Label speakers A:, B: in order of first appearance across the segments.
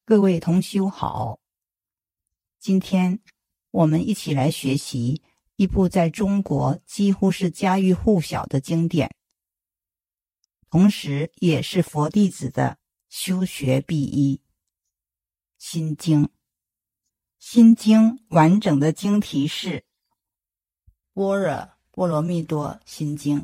A: 各位同修好，今天我们一起来学习一部在中国几乎是家喻户晓的经典，同时也是佛弟子的修学必依《心经》。《心经》完整的经题是《般若波罗蜜多心经》。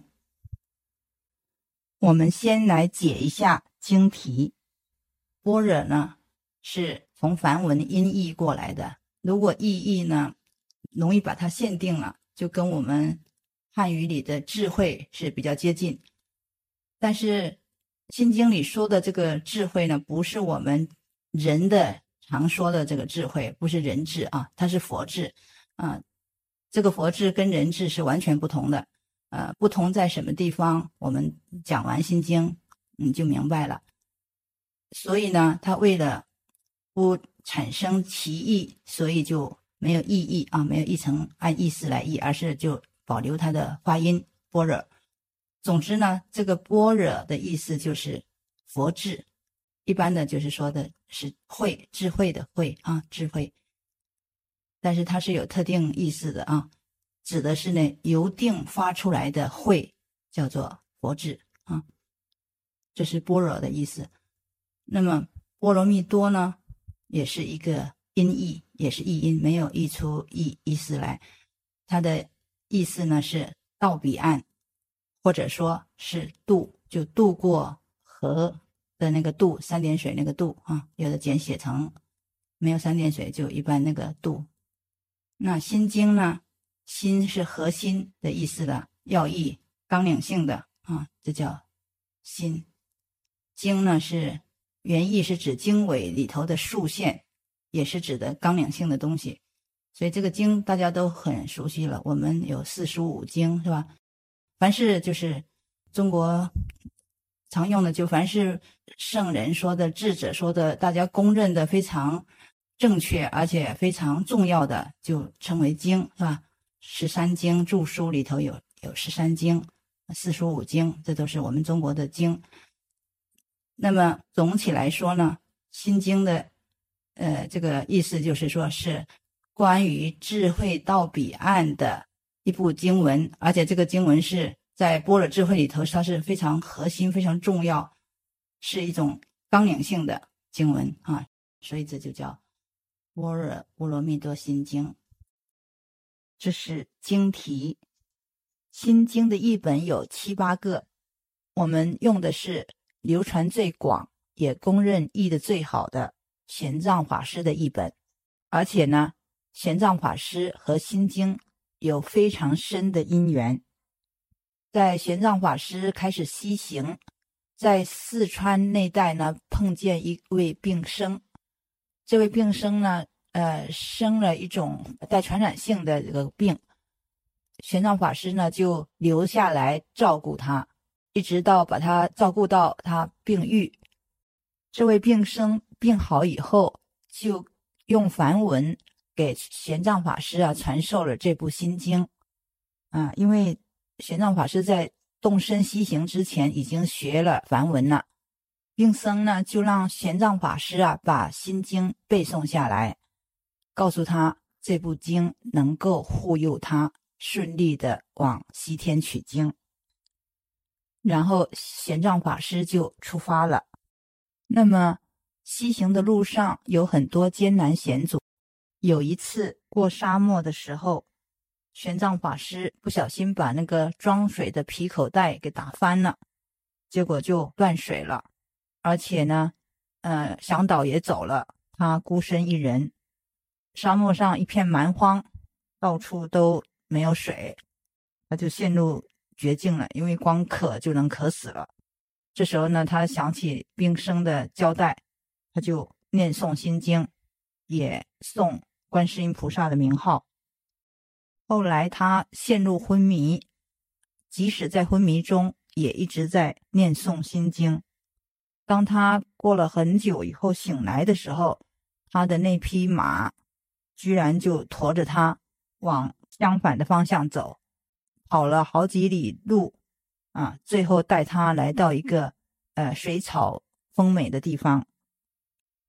A: 我们先来解一下经题。般若呢是从梵文音译过来的，如果意译呢容易把它限定了，就跟我们汉语里的智慧是比较接近。但是心经里说的这个智慧呢，不是我们人的常说的这个智慧，不是人智啊，它是佛智啊。这个佛智跟人智是完全不同的，不同在什么地方？我们讲完心经你就明白了。所以呢，他为了不产生歧义，所以就没有意译啊，没有译成按意思来译，而是就保留它的发音般若。总之呢，这个般若的意思就是佛智，一般的就是说的是慧，智慧的慧啊，智慧。但是它是有特定意思的啊，指的是呢由定发出来的慧，叫做佛智啊，这是般若的意思。那么波罗蜜多呢，也是一个音译，也是译音，没有译出意思来。它的意思呢是到彼岸，或者说是渡，就渡过河的那个渡，三点水那个渡啊，有的简写成没有三点水就一般那个渡。那心经呢，心是核心的意思的，要义纲领性的啊，这叫心。经呢是原意是指经纬里头的竖线，也是指的纲领性的东西。所以这个经大家都很熟悉了，我们有45经是吧？凡是就是中国常用的，就凡是圣人说的、智者说的，大家公认的非常正确而且非常重要的，就称为经是吧？13经注疏里头有13经、45经，这都是我们中国的经。那么总体来说呢，心经的这个意思就是说是关于智慧到彼岸的一部经文，而且这个经文是在般若智慧里头，它是非常核心、非常重要，是一种纲领性的经文啊，所以这就叫般若波罗蜜多心经。这是经题。心经的译本有7、8个，我们用的是流传最广也公认译的最好的玄奘法师的译本，而且呢，玄奘法师和心经有非常深的因缘。在玄奘法师开始西行，在四川那带呢，碰见一位病僧。这位病僧呢，生了一种带传染性的这个病，玄奘法师呢就留下来照顾他，一直到把他照顾到他病愈。这位病僧病好以后，就用梵文给玄奘法师传授了这部心经因为玄奘法师在动身西行之前已经学了梵文了，病僧呢就让玄奘法师把心经背诵下来，告诉他这部经能够护佑他顺利的往西天取经。然后玄奘法师就出发了。那么西行的路上有很多艰难险阻，有一次过沙漠的时候，玄奘法师不小心把那个装水的皮口袋给打翻了，结果就断水了，而且呢向导也走了，他孤身一人，沙漠上一片蛮荒，到处都没有水，他就陷入绝境了，因为光渴就能渴死了。这时候呢，他想起病僧的交代，他就念诵心经，也诵观世音菩萨的名号。后来他陷入昏迷，即使在昏迷中也一直在念诵心经。当他过了很久以后醒来的时候，他的那匹马居然就驮着他往相反的方向走，跑了好几里路最后带他来到一个水草丰美的地方。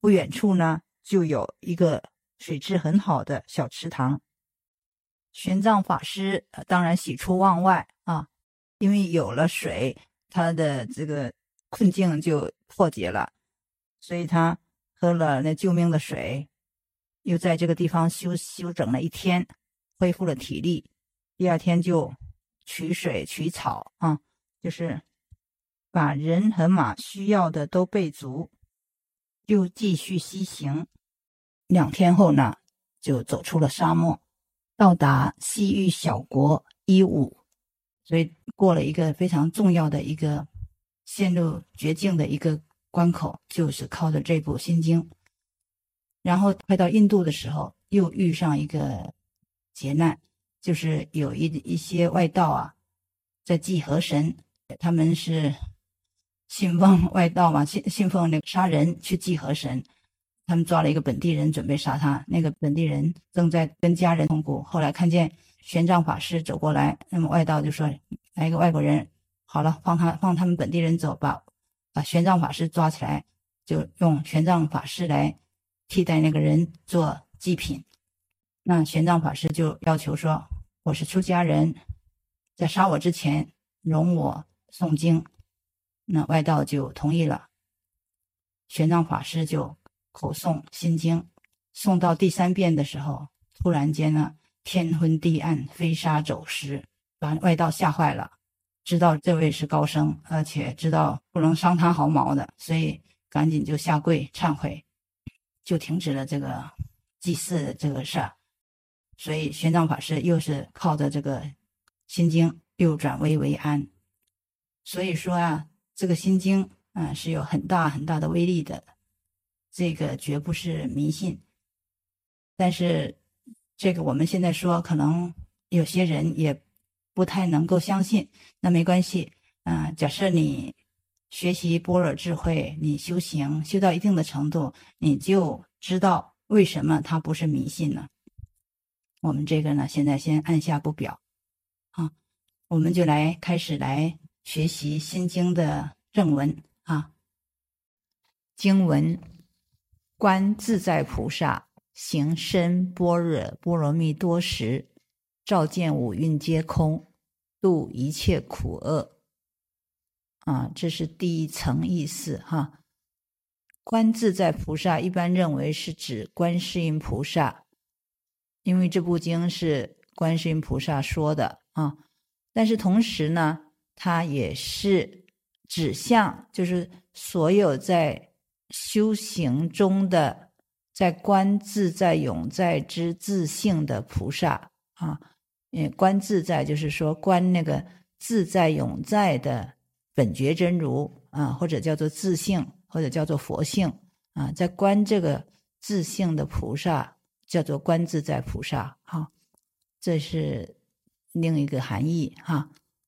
A: 不远处呢就有一个水质很好的小池塘。玄奘法师当然喜出望外啊，因为有了水，他的这个困境就破解了，所以他喝了那救命的水，又在这个地方休整了一天，恢复了体力。第二天就取水取草啊，就是把人和马需要的都备足，又继续西行。2天后呢，就走出了沙漠，到达西域小国伊吾，所以过了一个非常重要的一个陷入绝境的一个关口，就是靠着这部心经。然后快到印度的时候，又遇上一个劫难，就是有一些外道啊，在祭河神，他们是信奉外道嘛，信奉那个杀人去祭河神。他们抓了一个本地人准备杀他，那个本地人正在跟家人痛苦，后来看见玄奘法师走过来，那么外道就说来一个外国人，好了，放他们本地人走，把玄奘法师抓起来，就用玄奘法师来替代那个人做祭品。那玄奘法师就要求说，我是出家人，在杀我之前容我诵经。那外道就同意了，玄奘法师就口诵心经，诵到第3遍的时候，突然间呢，天昏地暗，飞沙走石，把外道吓坏了，知道这位是高僧，而且知道不能伤他毫毛的，所以赶紧就下跪忏悔，就停止了这个祭祀的这个事儿。所以玄奘法师又是靠着这个心经又转危为安。所以说啊，这个心经是有很大很大的威力的，这个绝不是迷信。但是这个我们现在说，可能有些人也不太能够相信，那没关系。假设你学习般若智慧，你修行修到一定的程度，你就知道为什么它不是迷信呢？我们这个呢，现在先按下不表啊，我们就开始来学习心经的正文啊。经文：观自在菩萨行深般若波罗蜜多时，照见五蕴皆空，度一切苦厄。这是第一层意思哈。观自在菩萨一般认为是指观世音菩萨，因为这部经是观世音菩萨说的啊。但是同时呢，它也是指向就是所有在修行中的在观自在永在之自性的菩萨啊。观自在就是说观那个自在永在的本觉真如啊，或者叫做自性，或者叫做佛性啊，在观这个自性的菩萨叫做观自在菩萨哈，这是另一个含义哈。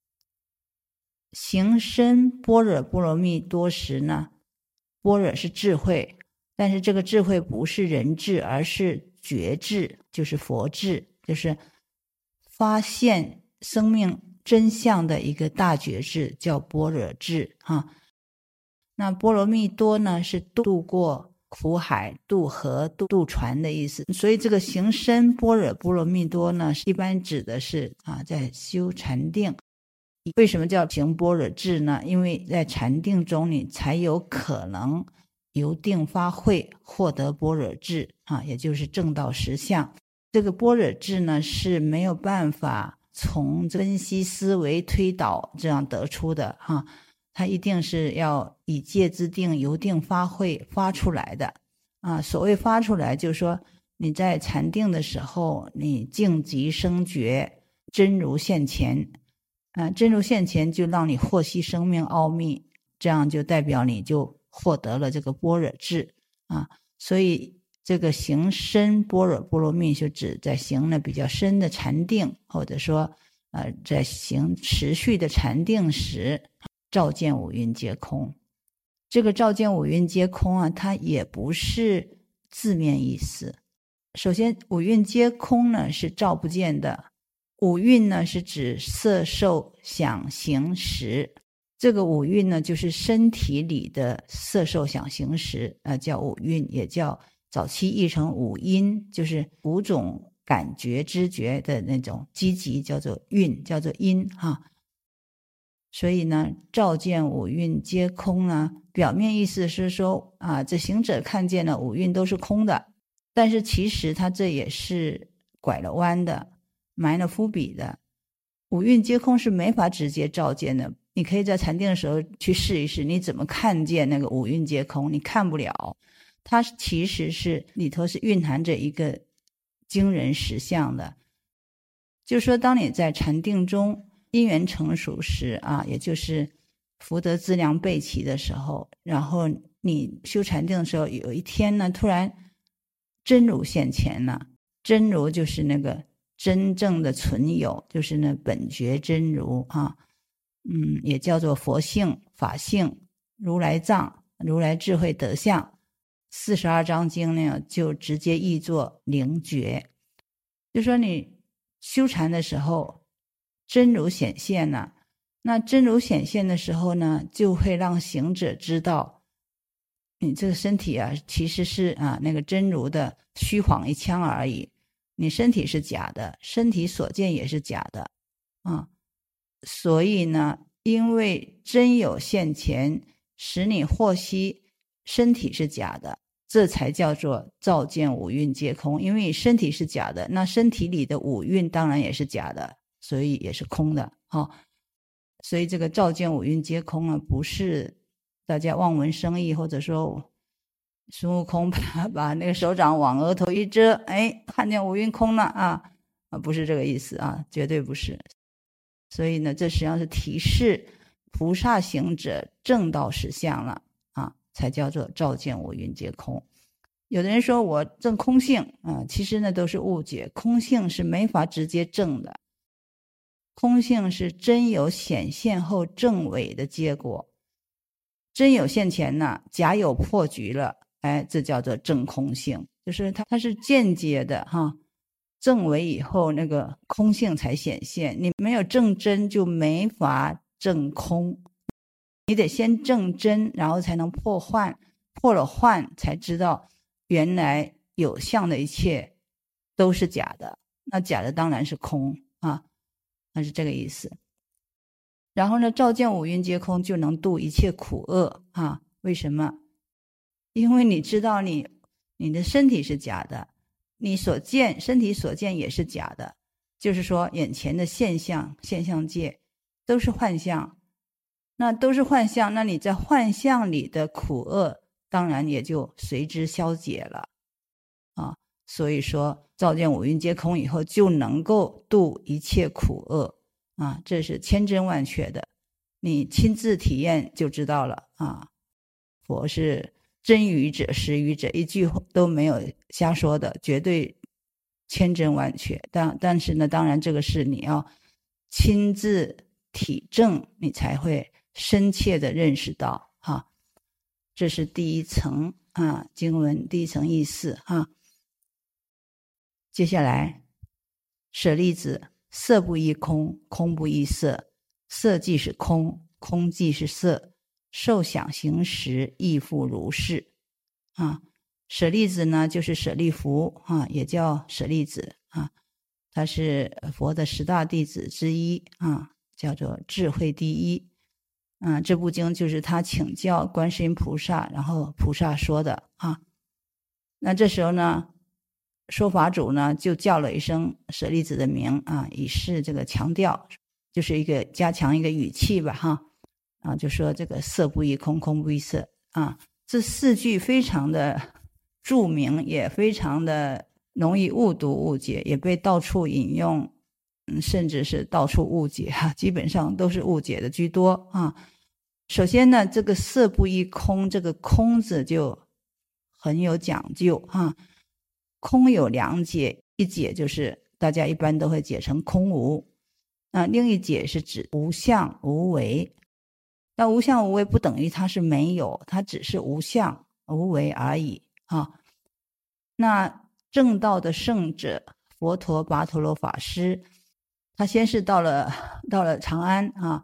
A: 行深般若波罗蜜多时呢，般若是智慧，但是这个智慧不是人智，而是觉智，就是佛智，就是发现生命真相的一个大觉智，叫般若智哈。那波罗蜜多呢，是渡过苦海、渡河、渡船的意思，所以这个行深般若波罗蜜多呢，一般指的是在修禅定。为什么叫行般若智呢？因为在禅定中你才有可能由定发慧，获得般若智也就是证到实相。这个般若智呢，是没有办法从分析思维推导这样得出的它一定是要以戒自定，由定发慧发出来的所谓发出来，就是说你在禅定的时候，你静极生觉，真如现前真如现前就让你获悉生命奥秘，这样就代表你就获得了这个般若智所以这个行深般若波罗蜜就指在行了比较深的禅定，或者说在行持续的禅定时，照见五蕴皆空。这个照见五蕴皆空它也不是字面意思。首先五蕴皆空呢是照不见的，五蕴呢是指色受想行识， 这个五蕴呢，就是身体里的色受想行识，叫五蕴，也叫早期译成五阴，就是五种感觉知觉的那种积极，叫做蕴，叫做阴哈。所以呢，照见五蕴皆空呢，表面意思是说这行者看见了五蕴都是空的，但是其实他这也是拐了弯的，埋了伏笔的。五蕴皆空是没法直接照见的，你可以在禅定的时候去试一试，你怎么看见那个五蕴皆空？你看不了，它其实是里头是蕴含着一个惊人实相的。就是说当你在禅定中因缘成熟时也就是福德资粮备齐的时候，然后你修禅定的时候，有一天呢，突然真如现前了。真如就是那个真正的存有，就是那本觉真如也叫做佛性、法性、如来藏、如来智慧德相。42章经呢，就直接译作灵觉。就说你修禅的时候，真如显现了，那真如显现的时候呢，就会让行者知道，你这个身体其实是那个真如的虚晃一枪而已。你身体是假的，身体所见也是假的所以呢，因为真有现前，使你获悉身体是假的，这才叫做照见五蕴皆空。因为身体是假的，那身体里的五蕴当然也是假的，所以也是空的所以这个照见五蕴皆空不是大家望文生义，或者说孙悟空把那个手掌往额头一遮，看见五蕴空了不是这个意思绝对不是。所以呢，这实际上是提示菩萨行者证到实相了才叫做照见五蕴皆空。有的人说我证空性其实呢都是误解，空性是没法直接证的，空性是真有显现后证伪的结果。真有现前呢，假有破局了，这叫做证空性，就是它是间接的证伪以后那个空性才显现，你没有证真就没法证空，你得先证真，然后才能破幻，破了幻才知道原来有相的一切都是假的，那假的当然是空那是这个意思。然后呢，照见五蕴皆空就能度一切苦厄为什么？因为你知道你的身体是假的，你所见身体所见也是假的，就是说眼前的现象界都是幻象，那都是幻象，那你在幻象里的苦厄当然也就随之消解了所以说照见五蕴皆空以后就能够度一切苦厄这是千真万确的，你亲自体验就知道了佛是真语者实语者，一句都没有瞎说的，绝对千真万确。但是呢，当然这个是你要亲自体证，你才会深切的认识到这是第一层经文第一层意思接下来舍利子，色不异空，空不异色，色即是空，空即是色，受想行识亦复如是舍利子呢就是舍利弗也叫舍利子他是佛的10大弟子之一叫做智慧第一这部经就是他请教观世音菩萨，然后菩萨说的那这时候呢，说法主呢就叫了一声舍利子的名以示这个强调，就是一个加强一个语气吧就说这个色不异空，空不异色这4句非常的著名，也非常的容易误读误解，也被到处引用甚至是到处误解基本上都是误解的居多首先呢，这个色不异空，这个空字就很有讲究空有2解，一解就是大家一般都会解成空无另一解是指无相无为。那无相无为不等于它是没有，它只是无相无为而已那正道的圣者佛陀跋陀罗法师，他先是到了长安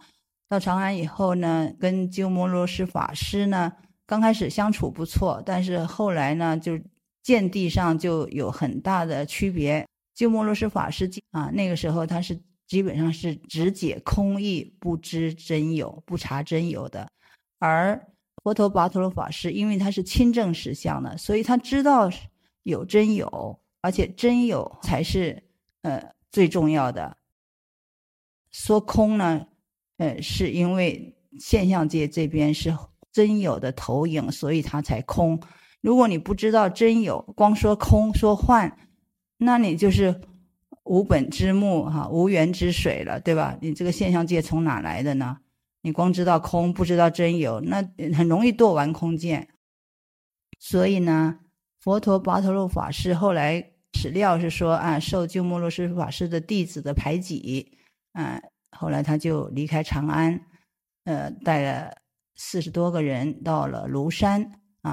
A: 到长安以后呢，跟鸠摩罗什法师呢刚开始相处不错，但是后来呢就见地上就有很大的区别。鸠摩罗什法师那个时候他是基本上是只解空义，不知真有，不察真有的。而佛陀跋陀罗法师因为他是亲证实相的，所以他知道有真有，而且真有才是最重要的。说空呢是因为现象界这边是真有的投影，所以它才空。如果你不知道真有，光说空说幻，那你就是无本之木无源之水了，对吧？你这个现象界从哪来的呢？你光知道空不知道真有，那很容易堕完空见。所以呢，佛陀跋陀罗法师后来史料是说受鸠摩罗什法师的弟子的排挤后来他就离开长安，带了40多个人到了庐山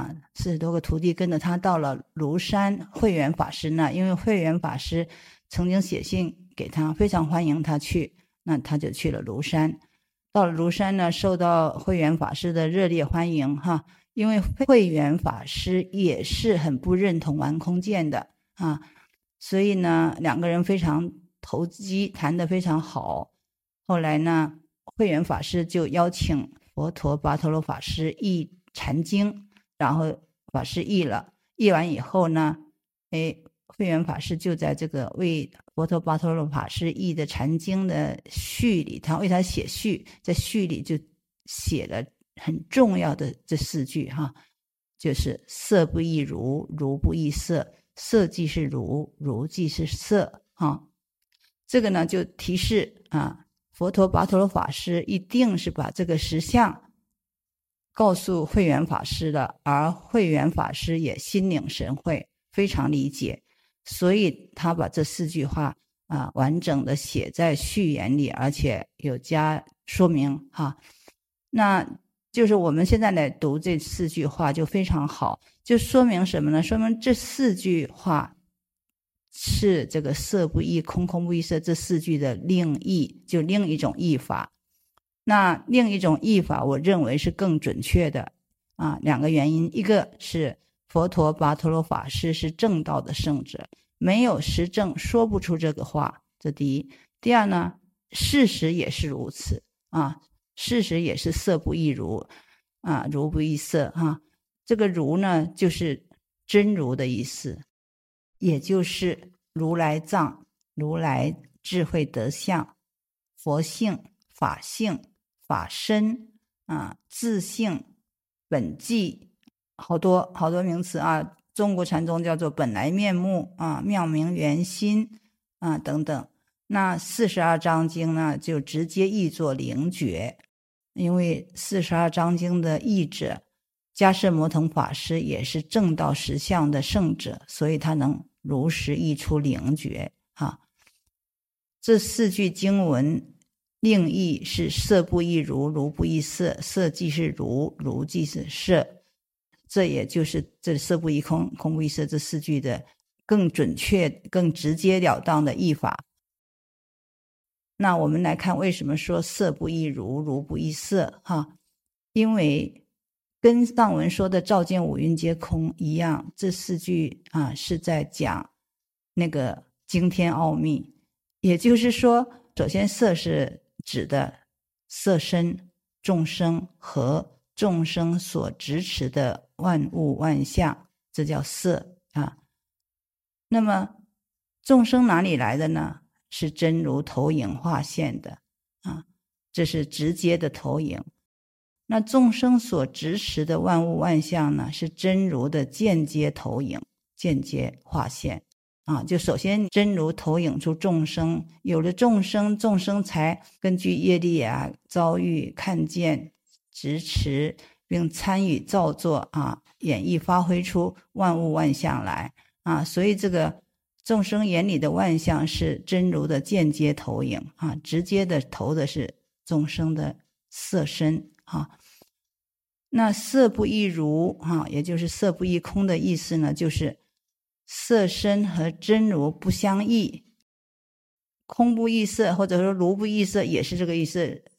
A: 40多个徒弟跟着他到了庐山慧远法师那，因为慧远法师曾经写信给他，非常欢迎他去，那他就去了庐山。到了庐山呢，受到慧远法师的热烈欢迎因为慧远法师也是很不认同完空见的所以呢两个人非常投机，谈得非常好。后来呢，慧远法师就邀请佛陀跋陀罗法师译禅经，然后法师译了，译完以后呢慧远法师就在这个为佛陀跋陀罗法师译的禅经的序里，他为他写序，在序里就写了很重要的这4句就是色不异如，如不异色，色即是如，如即是色这个呢就提示佛陀跋陀罗法师一定是把这个实相告诉慧远法师的，而慧远法师也心领神会，非常理解，所以他把这4句话完整的写在序言里，而且有加说明那就是我们现在来读这4句话就非常好，就说明什么呢？说明这4句话是这个色不异空，空不异色这4句的另译，就另一种译法。那另一种译法我认为是更准确的2个原因，一个是佛陀跋陀罗法师是正道的圣者，没有实证说不出这个话，这第一。第二呢，事实也是如此事实也是色不异如如不异色这个如呢就是真如的意思，也就是如来藏，如来智慧德相，佛性，法性，法身自性，本际，好多名词中国禅宗叫做本来面目妙明圆心等等。那42章经呢就直接译作灵觉，因为42章经的译者迦摄摩腾法师也是正道实相的圣者，所以他能如实译出灵觉这4句经文另译是色不异如，如不异色，色即是如，如即是色，这也就是这色不异空，空不异色这4句的更准确更直截了当的译法。那我们来看为什么说色不异如，如不异色因为跟上文说的照见五蕴皆空一样，这4句是在讲那个惊天奥秘。也就是说，首先色是指的色身众生和众生所执持的万物万象，这叫色那么众生哪里来的呢？是真如投影化现的这是直接的投影。那众生所执持的万物万象呢，是真如的间接投影，间接化现就首先真如投影出众生，有了众生，众生才根据业力遭遇看见执持，并参与造作演绎发挥出万物万象来所以这个众生眼里的万象是真如的间接投影直接的投的是众生的色身那色不异如也就是色不异空的意思呢，就是色身和真如不相异，空不异色或者说如不异色也是这个意思，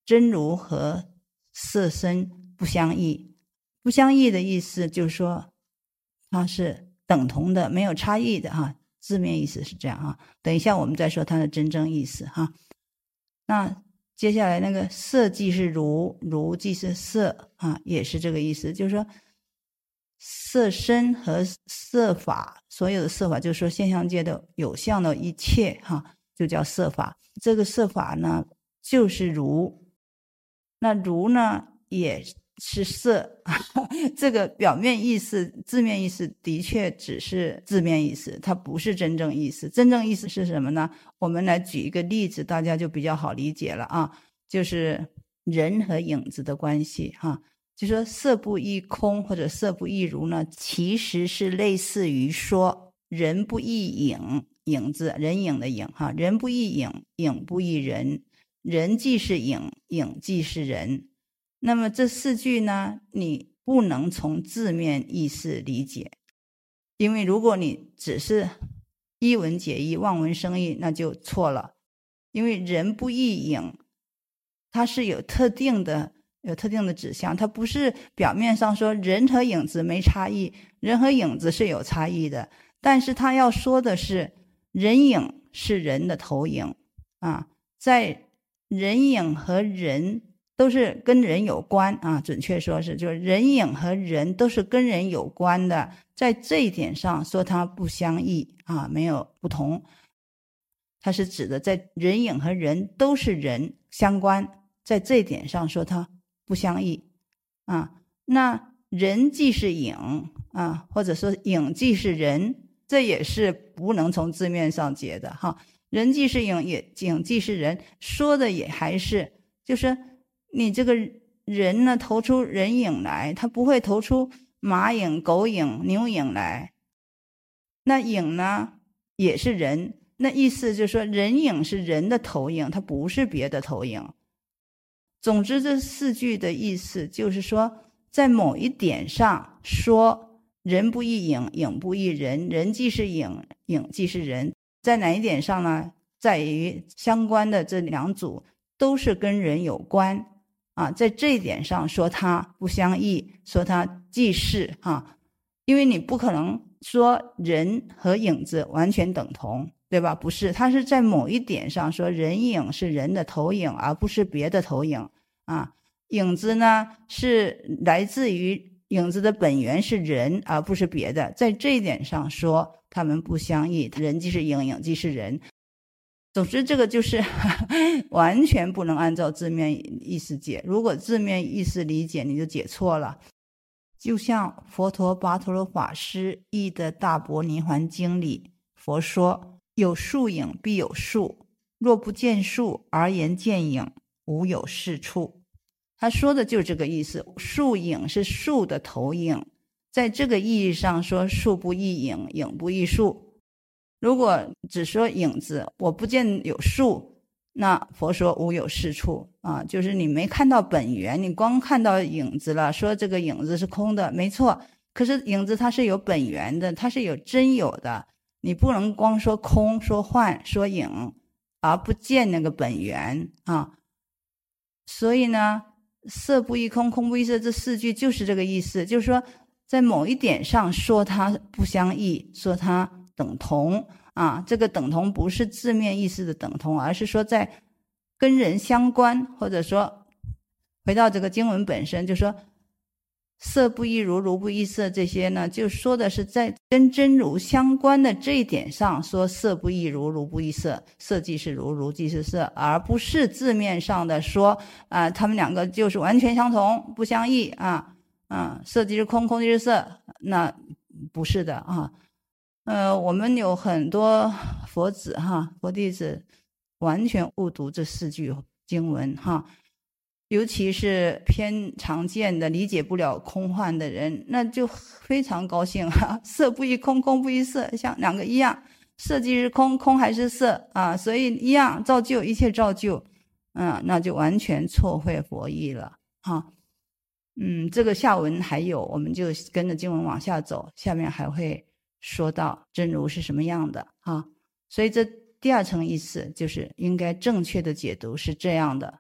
A: 真如和色身不相异。不相异的意思就是说它是等同的，没有差异的哈，字面意思是这样哈。等一下我们再说它的真正意思哈。那接下来那个色即是如，如即是色啊，也是这个意思，就是说色身和色法，所有的色法就是说现象界的有相的一切哈，就叫色法。这个色法呢就是如，那如呢也是色这个表面意思字面意思的确只是字面意思，它不是真正意思。真正意思是什么呢？我们来举一个例子，大家就比较好理解了啊，就是人和影子的关系哈。就说色不异空或者色不异如呢，其实是类似于说人不异影，影子人影的影哈，人不异影，影不异人，人即是影，影即是人。那么这四句呢，你不能从字面意思理解，因为如果你只是一文解义，望文生义，那就错了。因为人不异影，它是有特定的指向，它不是表面上说人和影子没差异，人和影子是有差异的，但是他要说的是人影是人的投影啊，在人影和人都是跟人有关啊，准确说是就是人影和人都是跟人有关的，在这一点上说它不相异啊，没有不同，它是指的在人影和人都是人相关，在这一点上说它不相异啊。那人即是影啊，或者说影即是人，这也是不能从字面上解的哈。人即是影，影即是人，说的也还是就是你这个人呢投出人影来，他不会投出马影、狗影、牛影来。那影呢也是人，那意思就是说人影是人的投影，它不是别的投影。总之这四句的意思就是说，在某一点上说人不异影，影不异人，人即是影，影即是人。在哪一点上呢？在于相关的这两组都是跟人有关啊，在这一点上说它不相异，说它即是啊，因为你不可能说人和影子完全等同，对吧？不是，它是在某一点上说人影是人的投影，而不是别的投影啊。影子呢是来自于影子的本源是人，而不是别的，在这一点上说他们不相异，人即是影，影即是人。总之这个就是完全不能按照字面意思解，如果字面意思理解你就解错了。就像佛陀跋陀罗法师译的大般涅槃经里，佛说有树影必有树，若不见树而言见影，无有是处。他说的就是这个意思，树影是树的投影，在这个意义上说树不异影，影不异树。如果只说影子，我不见有树，那佛说无有是处啊，就是你没看到本源，你光看到影子了，说这个影子是空的，没错。可是影子它是有本源的，它是有真有的，你不能光说空、说幻、说影，而不见那个本源啊。所以呢，色不异空，空不异色，这四句就是这个意思，就是说在某一点上说它不相异，说它等同啊，这个等同不是字面意思的等同，而是说在跟人相关，或者说回到这个经文本身，就说色不异如，如不异色，这些呢就说的是在跟真如相关的这一点上说色不异如，如不异色，色即是如，如即是色，而不是字面上的说他们两个就是完全相同不相异色即是空，空即是色，那不是的啊。我们有很多佛子佛弟子完全误读这四句经文尤其是偏常见的理解不了空幻的人，那就非常高兴色不异空，空不异色，像两个一样，色即是空，空还是色所以一样照旧，一切照旧那就完全错会佛意了这个下文还有，我们就跟着经文往下走，下面还会说到真如是什么样的所以这第二层意思就是应该正确的解读是这样的。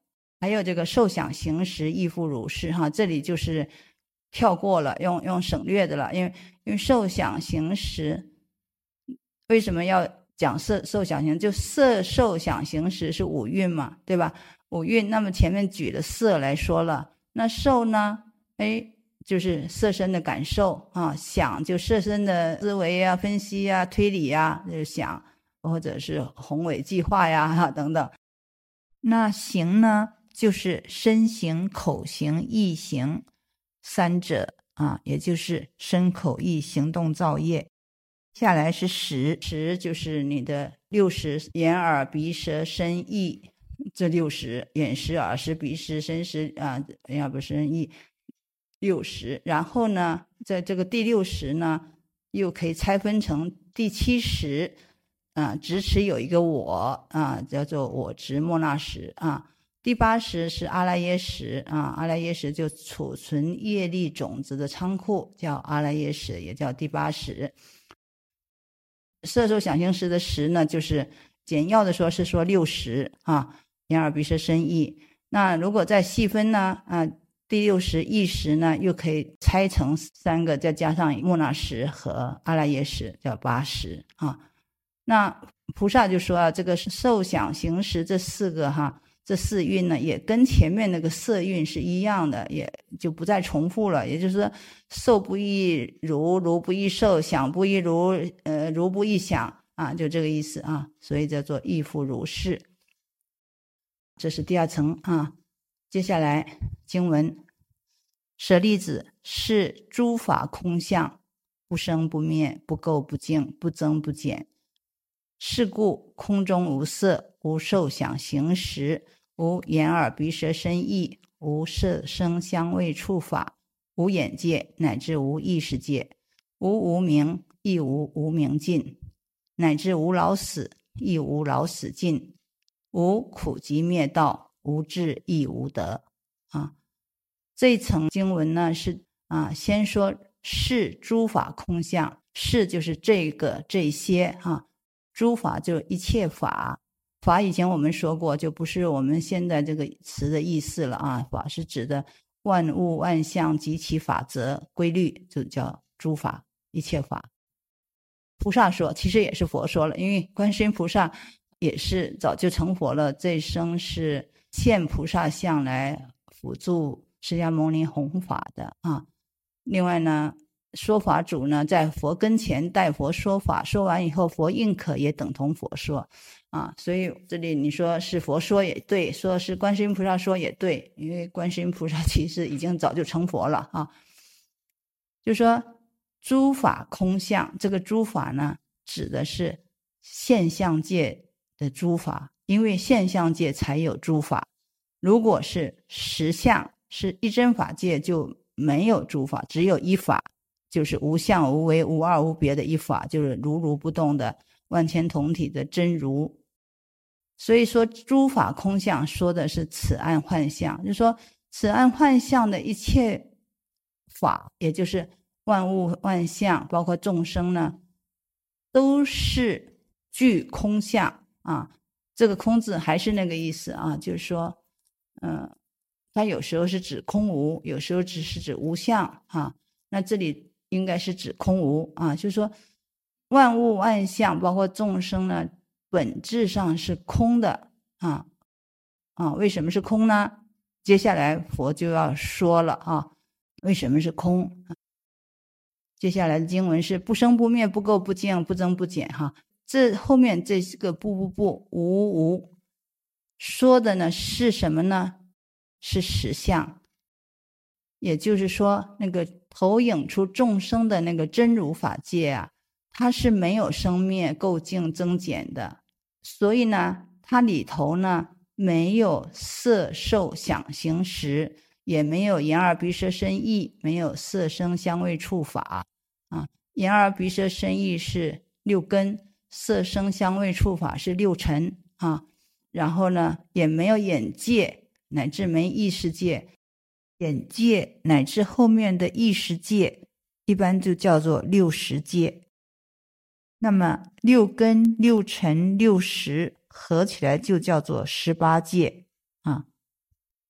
A: 还有这个受想行识亦复如是哈，这里就是跳过了，用省略的了，因为受想行识为什么要讲受想行？就色受想行识是五蕴嘛，对吧？五蕴，那么前面举了色来说了，那受呢？就是色身的感受啊，想就色身的思维啊、分析啊、推理啊，就是想，或者是宏伟计划呀等等。那行呢，就是身行、口行、意行三者啊，也就是身口意行动造业。下来是识，识就是你的六识，眼耳鼻舌身意，这六识，眼识、耳识、鼻识、身识啊，眼耳鼻舌身意六识。然后呢，在这个第六识呢，又可以拆分成第七识啊，执持有一个我啊，叫做我执莫那识啊。第八识是阿赖耶识啊，阿赖耶识就储存业力种子的仓库，叫阿赖耶识，也叫第八识。色受想行识的识呢，就是简要的说是说六识啊，眼耳鼻舌身意。那如果再细分呢第六识意识呢，又可以拆成三个，再加上莫那识和阿赖耶识，叫八识啊。那菩萨就说这个受想行识这四个这四蕴呢，也跟前面那个色蕴是一样的，也就不再重复了。也就是说，受不异如，如不异受，想不异如，如不异想啊，就这个意思啊。所以叫做亦复如是。这是第二层啊。接下来经文：舍利子，是诸法空相，不生不灭，不垢不净，不增不减。是故空中无色，无受想行识，无眼耳鼻舌身意，无色声香味触法，无眼界，乃至无意识界，无无明，亦无无明尽，乃至无老死，亦无老死尽，无苦集灭道，无智亦无得啊。这一层经文呢是先说是诸法空相，是就是这些诸法就一切法，法以前我们说过，就不是我们现在这个词的意思了法是指的万物万象及其法则规律，就叫诸法一切法。菩萨说，其实也是佛说了，因为观世音菩萨也是早就成佛了，这一生是现菩萨相来辅助释迦牟尼弘法的另外呢，说法主呢，在佛跟前代佛说法，说完以后佛应可也等同佛说所以这里你说是佛说也对，说是观世音菩萨说也对，因为观世音菩萨其实已经早就成佛了就说诸法空相，这个诸法呢指的是现象界的诸法，因为现象界才有诸法，如果是实相，是一真法界就没有诸法，只有一法，就是无相无为无二无别的一法，就是如如不动的万千同体的真如。所以说诸法空相说的是此岸幻象，就是说此岸幻象的一切法，也就是万物万象包括众生呢，都是具空相这个空字还是那个意思就是说它有时候是指空无，有时候只是指无相那这里应该是指空无就是说万物万象包括众生呢，本质上是空的为什么是空呢？接下来佛就要说了为什么是空接下来的经文是不生不灭，不垢不净，不增不减这后面这个不无说的呢是什么呢？是实相，也就是说那个投影出众生的那个真如法界它是没有生灭垢净增减的，所以呢它里头呢没有色受想行识，也没有眼耳鼻舌身意，没有色声香味触法眼耳鼻舌身意是六根，色声香味触法是六尘然后呢也没有眼界，乃至没意识界，眼界乃至后面的意识界一般就叫做六识界。那么六根六尘六识合起来就叫做18界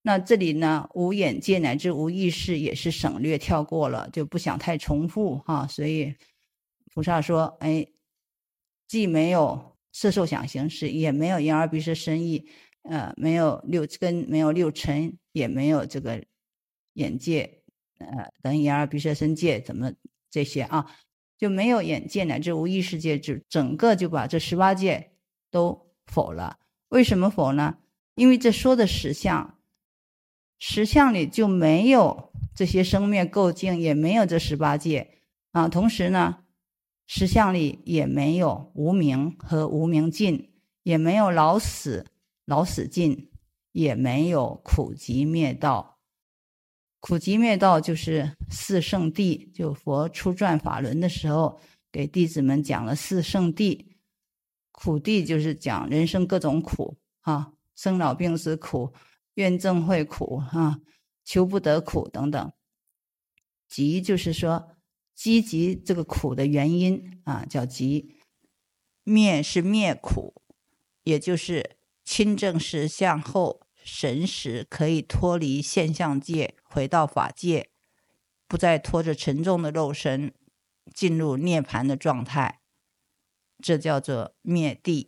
A: 那这里呢，无眼界乃至无意识也是省略跳过了，就不想太重复哈。所以菩萨说，哎，既没有色受想行识，也没有眼耳鼻舌身意，没有六根，没有六尘，也没有这个眼界，等眼耳鼻舌身界，怎么这些啊？就没有眼界乃至无意识界，就整个就把这18界都否了。为什么否呢？因为这说的实相，实相里就没有这些生灭垢净，也没有这18界啊。同时呢，实相里也没有无明和无明尽，也没有老死尽，也没有苦集灭道。苦集灭道就是四圣谛，就佛初转法轮的时候给弟子们讲了四圣谛。苦谛就是讲人生各种苦啊，生老病死苦，怨憎会苦啊，求不得苦等等。集就是说积极这个苦的原因啊，叫集。灭是灭苦，也就是亲证实相后神识可以脱离现象界，回到法界，不再拖着沉重的肉身进入涅槃的状态，这叫做灭谛。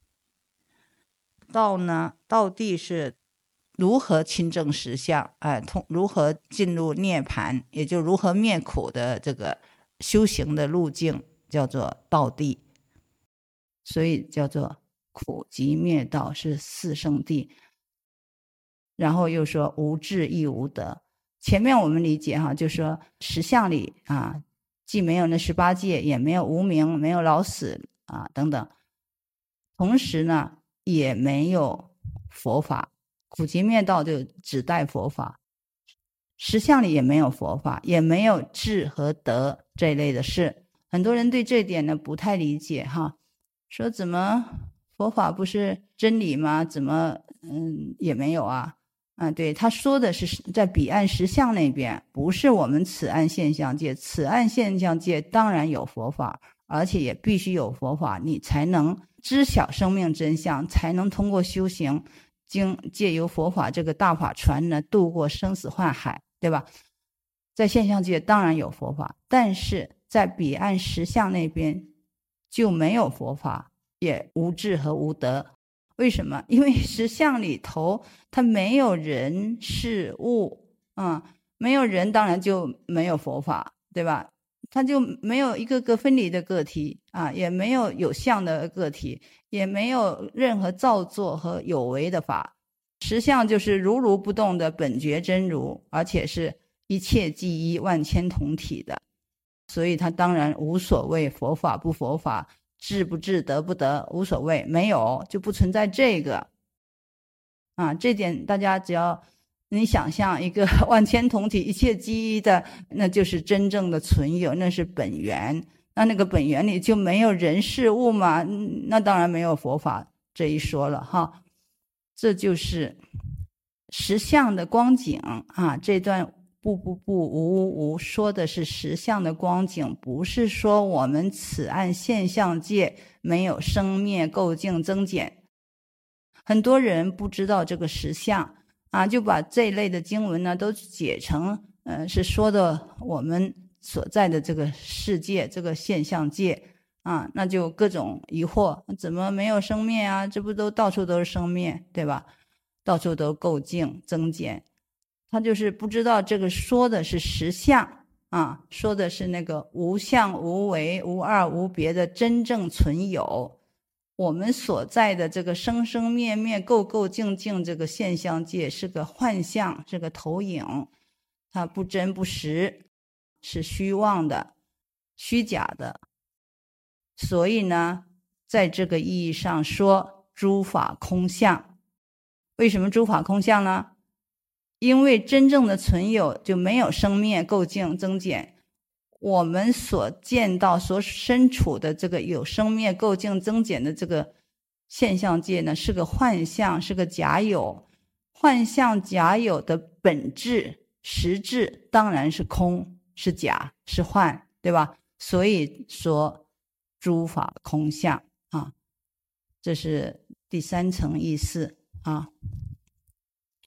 A: 道呢，道谛是如何亲证实相，如何进入涅槃，也就如何灭苦的这个修行的路径，叫做道谛。所以叫做苦集灭道，是四圣谛。然后又说无智亦无得。前面我们理解哈，就说实相里啊，既没有那18界，也没有无明，没有老死啊等等。同时呢，也没有佛法。苦集灭道就只带佛法，实相里也没有佛法，也没有智和德这一类的事。很多人对这一点呢不太理解哈，说怎么佛法不是真理吗？怎么也没有啊？对，他说的是在彼岸实相那边，不是我们此岸现象界。此岸现象界当然有佛法，而且也必须有佛法，你才能知晓生命真相，才能通过修行，借由佛法这个大法船呢，度过生死幻海，对吧？在现象界当然有佛法，但是在彼岸实相那边就没有佛法，也无智和无德。为什么？因为实相里头它没有人事物没有人，当然就没有佛法，对吧？它就没有一个个分离的个体也没有有相的个体，也没有任何造作和有为的法。实相就是如如不动的本觉真如，而且是一切即一，万千同体的。所以它当然无所谓佛法不佛法，智不智，得不得，无所谓，没有，就不存在这个这点大家只要你想象一个万千同体一切即一的，那就是真正的存有，那是本源。那个本源里就没有人事物嘛，那当然没有佛法这一说了哈。这就是实相的光景这段不无说的是实相的光景，不是说我们此岸现象界没有生灭垢净增减。很多人不知道这个实相就把这一类的经文呢都解成是说的我们所在的这个世界，这个现象界那就各种疑惑，怎么没有生灭啊？这不都到处都是生灭，对吧？到处都垢净增减。他就是不知道这个说的是实相说的是那个无相无为无二无别的真正存有。我们所在的这个生生灭灭垢垢净净这个现象界是个幻象，是个投影，它不真不实，是虚妄的，虚假的。所以呢，在这个意义上说诸法空相。为什么诸法空相呢？因为真正的存有就没有生灭垢净增减，我们所见到所身处的这个有生灭垢净增减的这个现象界呢，是个幻象，是个假有。幻象假有的本质实质当然是空，是假，是幻，对吧？所以说诸法空相这是第3层意思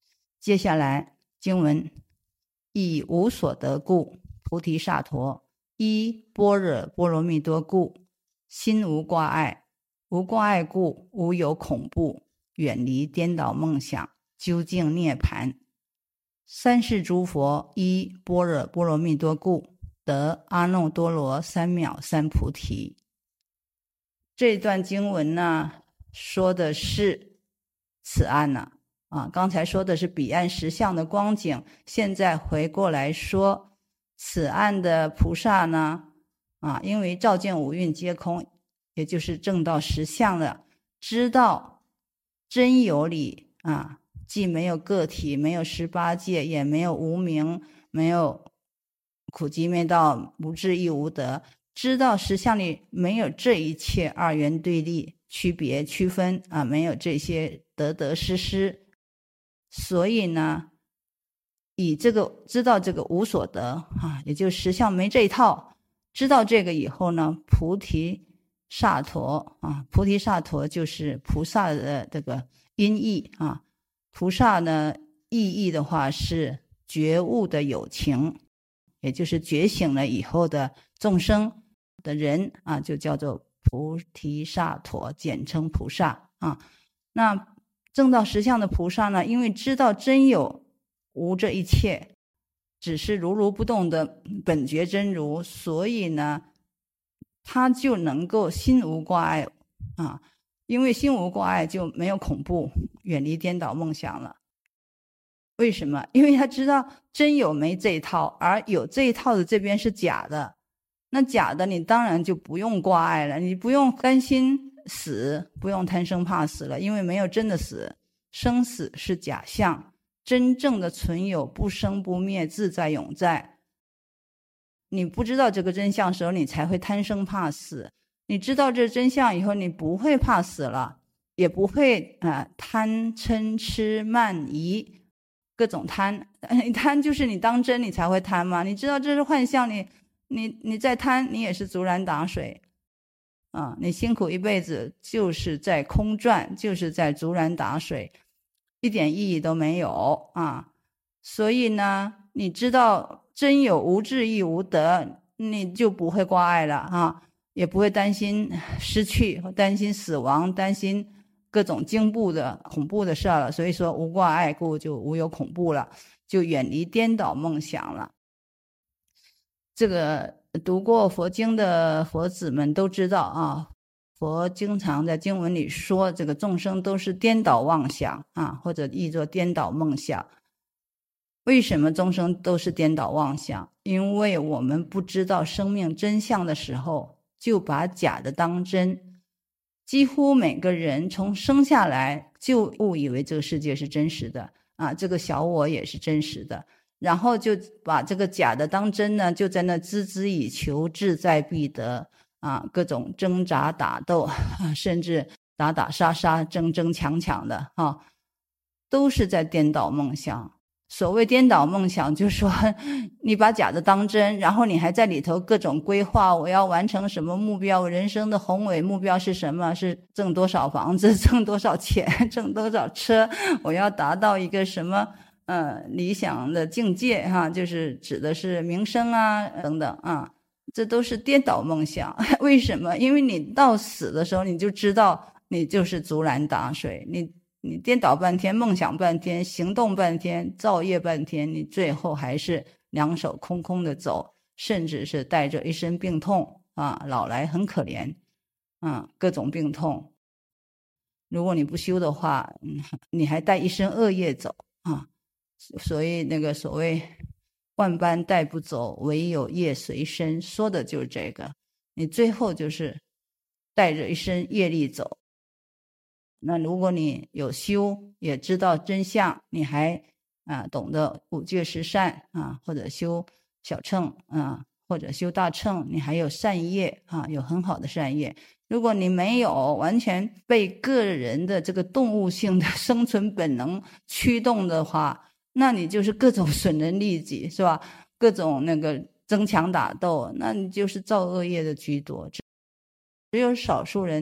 A: 接下来经文，以无所得故，菩提萨埵，依般若波罗蜜多故，心无挂碍，无挂碍故，无有恐怖，远离颠倒梦想，究竟涅槃。三世诸佛依般若波罗蜜多故，得阿耨多罗三藐三菩提。这段经文呢，说的是此岸呢，刚才说的是彼岸实相的光景，现在回过来说此岸的菩萨呢，因为照见五蕴皆空，也就是证到实相了，知道真有理既没有个体，没有18界，也没有无明，没有苦集灭道，无智亦无得，知道实相里没有这一切二元对立、区别区分没有这些得得失失，所以呢，以这个知道这个无所得也就是实相没这一套，知道这个以后呢，菩提萨埵菩提萨埵就是菩萨的这个音译菩萨呢意义的话是觉悟的有情，也就是觉醒了以后的众生的人就叫做菩提萨埵，简称菩萨那证到实相的菩萨呢，因为知道真有无这一切，只是如如不动的本觉真如，所以呢他就能够心无挂碍因为心无挂碍就没有恐怖，远离颠倒梦想了。为什么？因为他知道真有没这一套，而有这一套的这边是假的，那假的你当然就不用挂碍了，你不用担心死，不用贪生怕死了，因为没有真的死，生死是假象，真正的存有不生不灭，自在永在。你不知道这个真相的时候，你才会贪生怕死，你知道这真相以后，你不会怕死了，也不会贪嗔痴慢疑各种贪。贪就是你当真你才会贪嘛，你知道这是幻象，你再贪，你也是竹篮打水你辛苦一辈子就是在空转，就是在竹篮打水，一点意义都没有所以呢，你知道真有无智亦无得，你就不会挂碍了也不会担心失去，担心死亡，担心各种惊怖的恐怖的事了。所以说无挂碍故就无有恐怖了，就远离颠倒梦想了。这个读过佛经的佛子们都知道佛经常在经文里说这个众生都是颠倒妄想或者译作颠倒梦想。为什么众生都是颠倒妄想？因为我们不知道生命真相的时候，就把假的当真。几乎每个人从生下来就误以为这个世界是真实的这个小我也是真实的，然后就把这个假的当真呢，就在那孜孜以求，志在必得各种挣扎打斗甚至打打杀杀，争争抢抢的都是在颠倒梦想。所谓颠倒梦想，就是说你把假的当真，然后你还在里头各种规划，我要完成什么目标，我人生的宏伟目标是什么，是挣多少房子，挣多少钱，挣多少车，我要达到一个什么理想的境界就是指的是名声等等这都是颠倒梦想。为什么？因为你到死的时候，你就知道你就是竹篮打水，你颠倒半天，梦想半天，行动半天，造业半天，你最后还是两手空空的走，甚至是带着一身病痛老来很可怜各种病痛。如果你不修的话你还带一身恶业走所以那个所谓万般带不走，唯有业随身，说的就是这个，你最后就是带着一身业力走。那如果你有修，也知道真相，你还懂得五戒十善或者修小乘或者修大乘，你还有善业有很好的善业。如果你没有，完全被个人的这个动物性的生存本能驱动的话，那你就是各种损人利己，是吧？各种那个争强打斗，那你就是造恶业的居多。只有少数人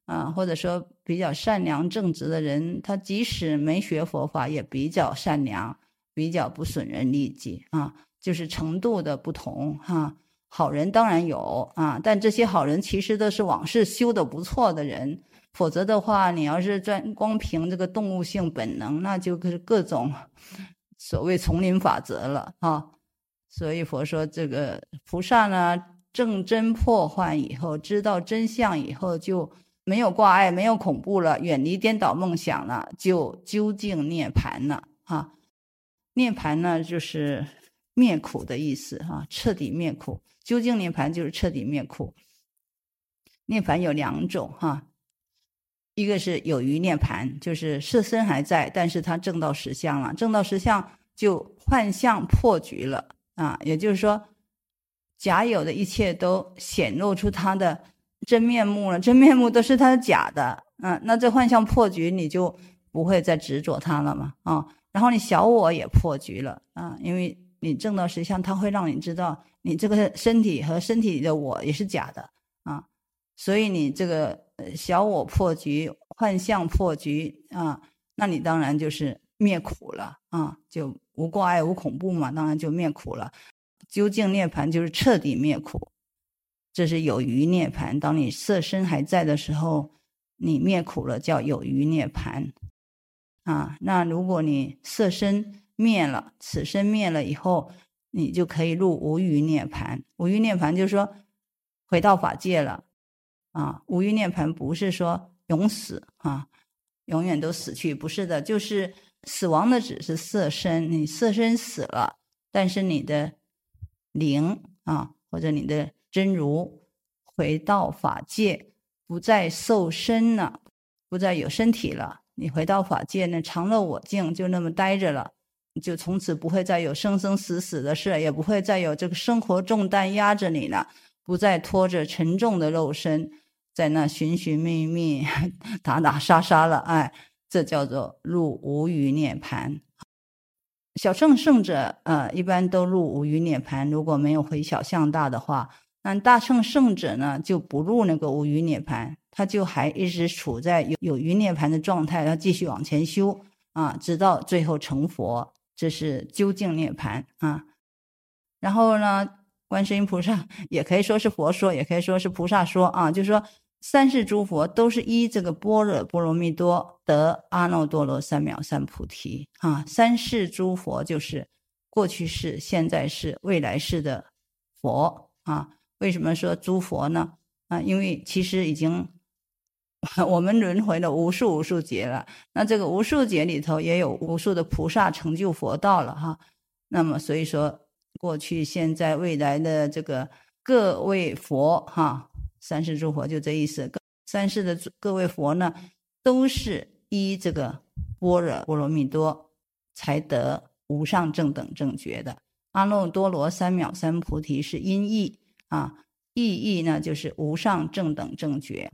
A: 或者说比较善良正直的人，他即使没学佛法也比较善良，比较不损人利己就是程度的不同好人当然有但这些好人其实都是往事修得不错的人，否则的话你要是光凭这个动物性本能，那就是各种所谓丛林法则了所以佛说这个菩萨呢，正真破幻以后，知道真相以后，就没有挂碍，没有恐怖了，远离颠倒梦想了，就究竟涅槃了涅槃呢就是灭苦的意思彻底灭苦，究竟涅槃就是彻底灭苦。涅槃有两种一个是有余涅槃，就是色身还在，但是他证到实相了，证到实相就幻象破局了也就是说假有的一切都显露出它的真面目了，真面目都是它的假的那这幻象破局，你就不会再执着它了嘛然后你小我也破局了因为你证到实相，它会让你知道你这个身体和身体里的我也是假的所以你这个小我破局，幻象破局那你当然就是灭苦了就无挂碍无恐怖嘛，当然就灭苦了。究竟涅槃就是彻底灭苦，这是有余涅槃。当你色身还在的时候，你灭苦了，叫有余涅槃那如果你色身灭了，此身灭了以后，你就可以入无余涅槃。无余涅槃就是说回到法界了无余涅槃不是说永死永远都死去，不是的，就是死亡的只是色身，你色身死了，但是你的灵或者你的真如回到法界，不再受身了，不再有身体了，你回到法界呢，常乐我净，就那么待着了，就从此不会再有生生死死的事，也不会再有这个生活重担压着你了，不再拖着沉重的肉身在那寻寻觅觅打打杀杀了这叫做入无余涅槃。小乘圣者一般都入无余涅槃，如果没有回小向大的话，那大乘圣者呢就不入那个无余涅槃，他就还一直处在有余涅槃的状态，他继续往前修直到最后成佛，这是究竟涅槃然后呢，观世音菩萨也可以说是佛说，也可以说是菩萨说就是说三世诸佛都是依这个般若波罗蜜多得阿耨多罗三藐三菩提三世诸佛就是过去世、现在世、未来世的佛为什么说诸佛呢因为其实已经我们轮回了无数劫了，那这个无数劫里头也有无数的菩萨成就佛道了那么所以说过去现在未来的这个各位佛三世诸佛就这意思，三世的各位佛呢都是依这个般若波罗蜜多才得无上正等正觉的。阿耨多罗三藐三菩提是音译意义呢就是无上正等正觉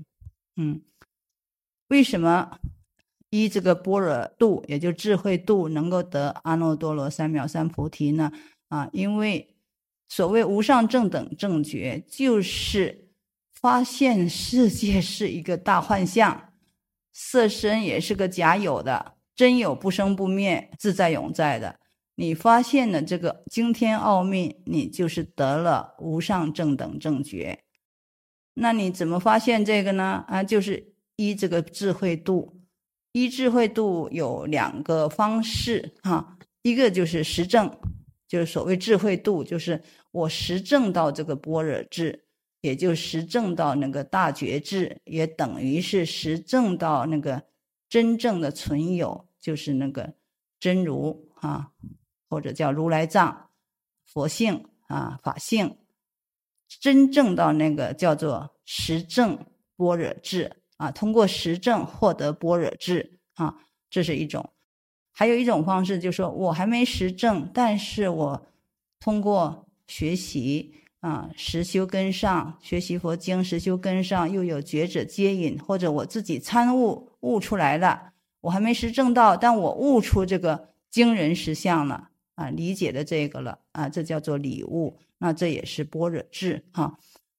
A: 为什么依这个般若度，也就智慧度，能够得阿耨多罗三藐三菩提呢因为所谓无上正等正觉，就是发现世界是一个大幻象，色身也是个假有的，真有不生不灭，自在永在的。你发现了这个惊天奥秘，你就是得了无上正等正觉。那你怎么发现这个呢就是依这个智慧度。依智慧度有两个方式一个就是实证，就是所谓智慧度，就是我实证到这个般若智，也就实证到那个大觉智，也等于是实证到那个真正的存有，就是那个真如或者叫如来藏、佛性法性，真正到那个叫做实证般若智通过实证获得般若智这是一种。还有一种方式就是说我还没实证，但是我通过学习实修跟上，学习佛经实修跟上，又有觉者接引，或者我自己参悟出来了，我还没实证到，但我悟出这个惊人实相了理解的这个了这叫做理悟，那这也是般若智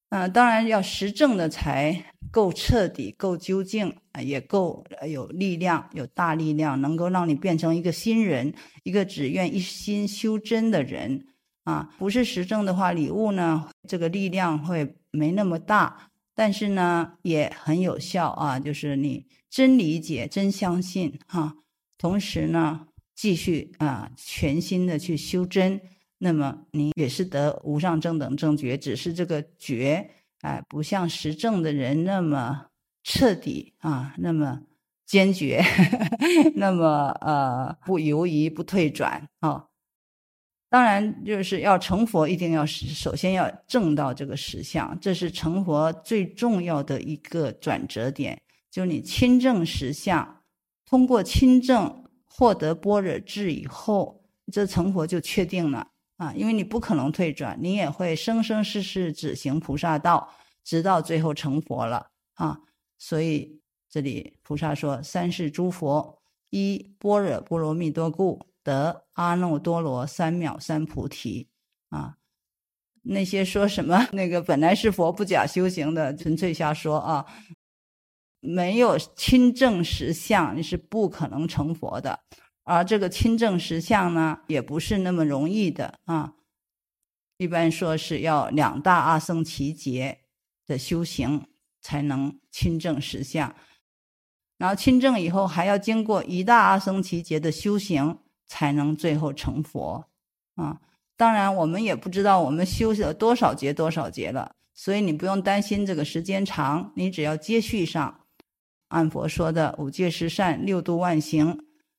A: 当然要实证的才够彻底，够究竟，也够有力量，有大力量，能够让你变成一个新人，一个只愿一心修真的人不是实证的话，礼物呢这个力量会没那么大，但是呢也很有效就是你真理解，真相信同时呢继续全心的去修真，那么你也是得无上正等正觉，只是这个觉不像实证的人那么彻底那么坚决那么不犹疑不退转当然就是要成佛，一定要首先要证到这个实相，这是成佛最重要的一个转折点，就是你亲证实相，通过亲证获得般若智以后，这成佛就确定了因为你不可能退转，你也会生生世世只行菩萨道，直到最后成佛了所以这里菩萨说三世诸佛依般若波罗蜜多故得阿耨多罗三藐三菩提那些说什么那个本来是佛不假修行的，纯粹瞎说没有亲证实相你是不可能成佛的，而这个亲证实相呢也不是那么容易的一般说是要2大阿僧祇劫的修行才能亲证实相，然后亲证以后还要经过1大阿僧祇劫的修行才能最后成佛当然我们也不知道我们修了多少劫了，所以你不用担心这个时间长，你只要接续上按佛说的5戒十善6度万行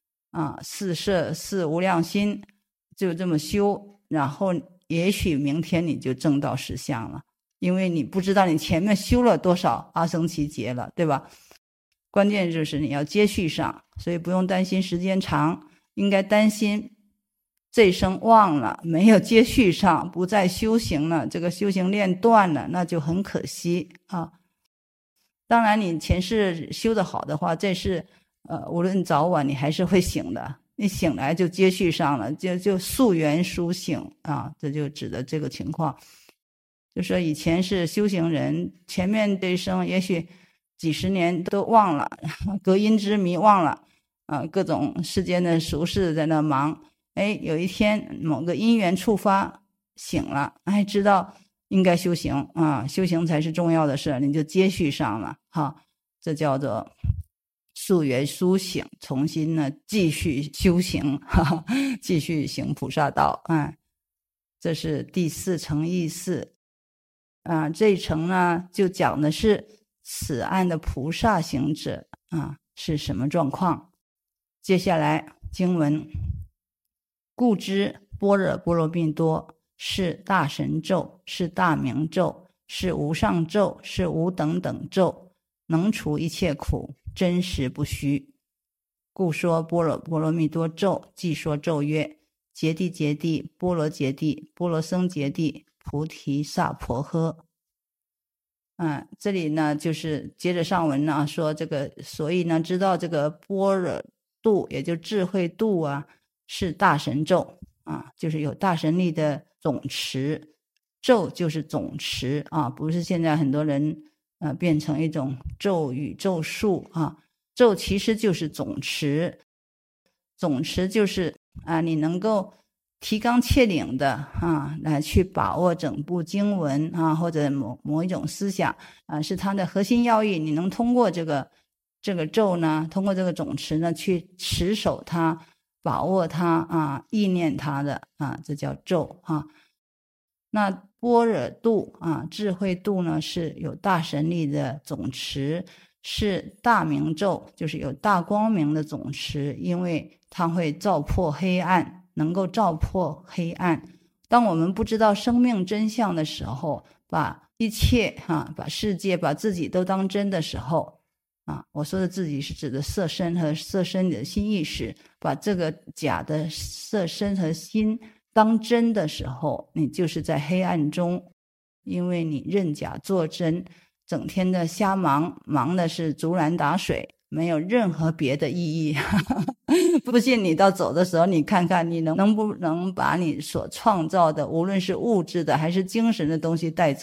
A: 4摄4无量心，就这么修，然后也许明天你就证到实相了，因为你不知道你前面修了多少阿僧祇劫了，对吧？关键就是你要接续上，所以不用担心时间长，应该担心这一生忘了，没有接续上，不再修行了，这个修行链断了，那就很可惜当然你前世修得好的话，这世无论早晚你还是会醒的，你醒来就接续上了，就溯源苏醒这就指的这个情况。就说以前是修行人，前面这一生也许几十年都忘了，隔音之谜忘了各种世间的俗事在那忙，有一天某个因缘触发醒了，知道应该修行修行才是重要的事，你就接续上了这叫做溯源苏醒，重新呢继续修行继续行菩萨道这是第4层意思这一层呢就讲的是此岸的菩萨行者是什么状况。接下来经文，故知般若波罗蜜多是大神咒，是大明咒，是无上咒，是无等等咒，能除一切苦，真实不虚。故说般若波罗蜜多咒，即说咒曰：揭谛揭谛，波罗揭谛，波罗僧揭谛，菩提萨婆诃。这里呢就是接着上文呢说这个，所以呢知道这个般若度，也就智慧度是大神咒就是有大神力的总持，咒就是总持不是现在很多人变成一种咒语咒术咒其实就是总持，总持就是你能够提纲挈领的来去把握整部经文或者某一种思想是它的核心要义，你能通过这个咒呢，通过这个总持呢去持守它，把握它意念它的这叫咒那般若度智慧度呢是有大神力的总持，是大明咒，就是有大光明的总持，因为它会照破黑暗，能够照破黑暗。当我们不知道生命真相的时候，把一切把世界把自己都当真的时候我说的自己是指的色身和色身里的心意识，把这个假的色身和心当真的时候，你就是在黑暗中，因为你认假作真，整天的瞎忙的是竹篮打水，没有任何别的意义不信你到走的时候，你看看你能不能把你所创造的无论是物质的还是精神的东西带走，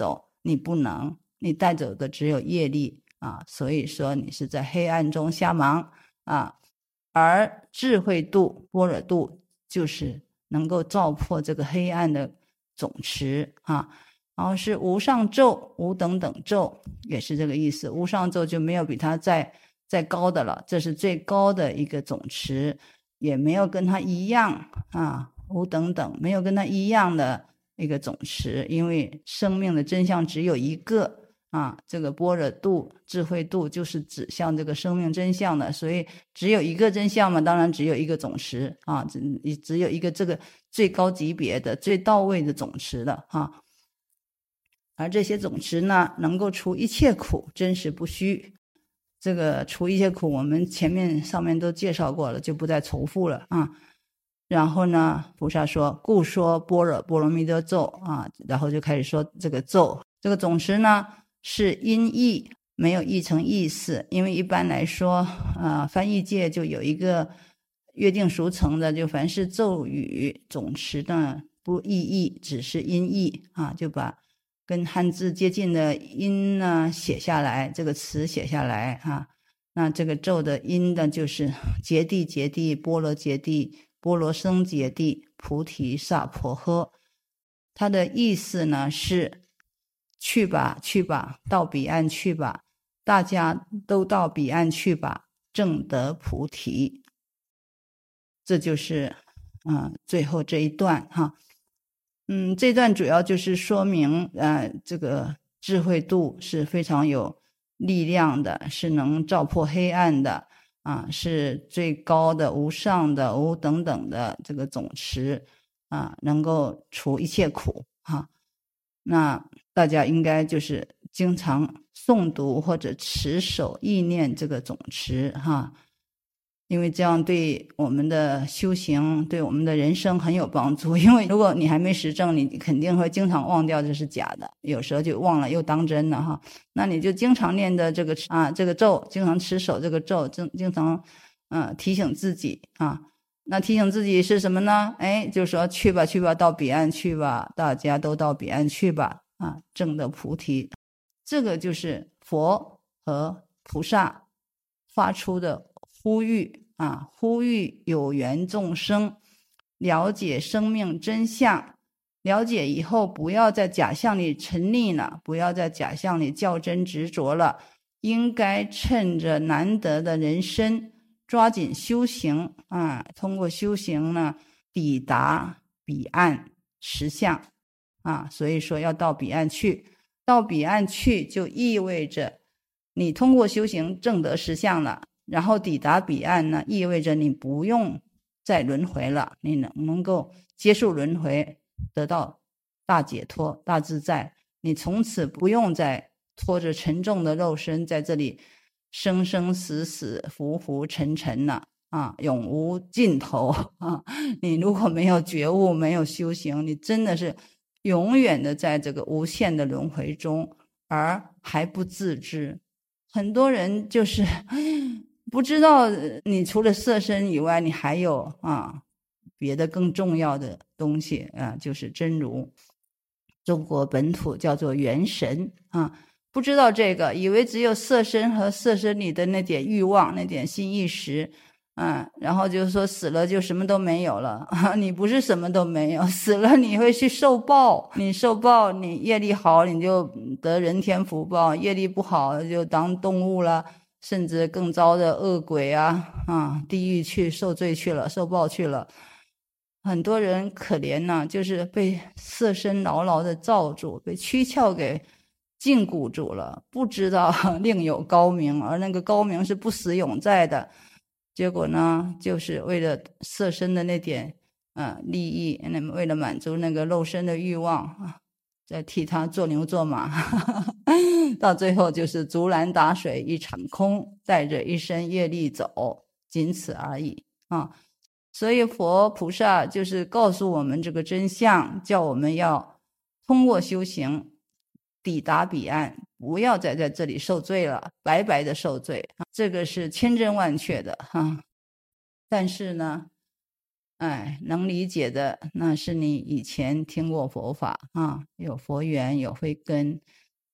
A: 你不能，你带走的只有业力啊，所以说你是在黑暗中瞎忙啊。而智慧度、般若度就是能够照破这个黑暗的总持啊。然后是无上咒、无等等咒，也是这个意思。无上咒就没有比它再高的了，这是最高的一个总持，也没有跟它一样啊。无等等没有跟它一样的一个总持，因为生命的真相只有一个啊。这个般若度、智慧度就是指向这个生命真相的，所以只有一个真相嘛，当然只有一个总持啊，只有一个这个最高级别的、最到位的总持了啊。而这些总持呢，能够除一切苦，真实不虚。这个除一切苦，我们上面都介绍过了，就不再重复了啊。然后呢，菩萨说，故说般若波罗蜜多咒啊，然后就开始说这个咒。这个总持呢是音译，没有译成意思，因为一般来说翻译界就有一个约定俗成的，就凡是咒语总持呢不意译，只是音译啊，就把跟汉字接近的音呢写下来，这个词写下来啊。那这个咒的音呢就是揭谛揭谛波罗揭谛波罗僧揭谛菩提萨婆诃。它的意思呢是去吧去吧，到彼岸去吧，大家都到彼岸去吧，证得菩提。这就是最后这一段哈。这段主要就是说明这个智慧度是非常有力量的，是能照破黑暗的啊，是最高的、无上的、无等等的这个总持啊，能够除一切苦哈。那大家应该就是经常诵读或者持守意念这个总持哈。因为这样对我们的修行，对我们的人生很有帮助。因为如果你还没实证，你肯定会经常忘掉这是假的，有时候就忘了又当真了哈。那你就经常念的这个咒，经常持守这个咒，经常提醒自己啊。那提醒自己是什么呢？就说去吧去吧，到彼岸去吧，大家都到彼岸去吧啊，证得菩提。这个就是佛和菩萨发出的呼吁啊，呼吁有缘众生了解生命真相，了解以后不要在假象里沉溺了，不要在假象里较真执着了，应该趁着难得的人身抓紧修行啊，通过修行呢抵达彼岸实相啊。所以说要到彼岸去，到彼岸去就意味着你通过修行证得实相了，然后抵达彼岸呢，意味着你不用再轮回了，你能够结束轮回，得到大解脱、大自在。你从此不用再拖着沉重的肉身在这里生生死死、浮浮沉沉了啊，永无尽头啊！你如果没有觉悟、没有修行，你真的是永远的在这个无限的轮回中，而还不自知。很多人就是不知道你除了色身以外，你还有别的更重要的东西就是真如。中国本土叫做元神不知道这个，以为只有色身和色身里的那点欲望、那点心意识然后就说死了就什么都没有了你不是什么都没有，死了你会去受报，你受报，你业力好你就得人天福报，业力不好就当动物了，甚至更糟的恶鬼地狱去受罪去了，受报去了。很多人可怜呢，就是被色身牢牢的罩住，被躯壳给禁锢住了，不知道另有高明，而那个高明是不死永在的。结果呢，就是为了色身的那点利益，为了满足那个肉身的欲望再替他做牛做马到最后就是竹篮打水一场空，带着一身业力走，仅此而已所以佛菩萨就是告诉我们这个真相，叫我们要通过修行抵达彼岸，不要再在这里受罪了，白白的受罪这个是千真万确的但是呢能理解的那是你以前听过佛法有佛缘有慧根，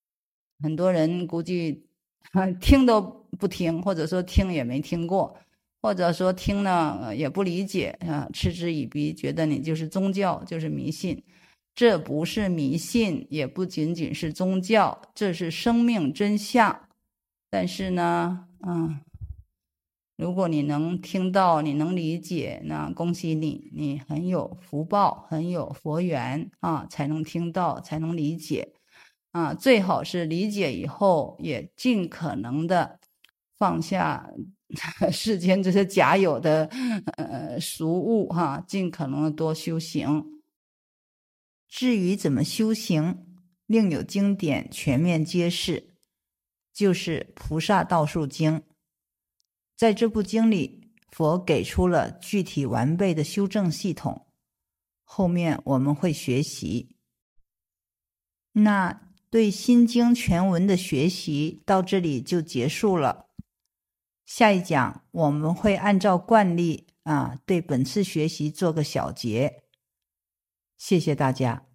A: 很多人估计听都不听，或者说听也没听过，或者说听呢也不理解嗤之以鼻，觉得你就是宗教，就是迷信。这不是迷信，也不仅仅是宗教，这是生命真相。但是呢如果你能听到，你能理解，那恭喜你，你很有福报，很有佛缘才能听到，才能理解最好是理解以后也尽可能的放下世间这些假有的俗物尽可能的多修行。至于怎么修行，另有经典全面揭示，就是《菩萨道术经》。在这部经里，佛给出了具体完备的修正系统，后面我们会学习。那对心经全文的学习到这里就结束了。下一讲我们会按照惯例对本次学习做个小结。谢谢大家。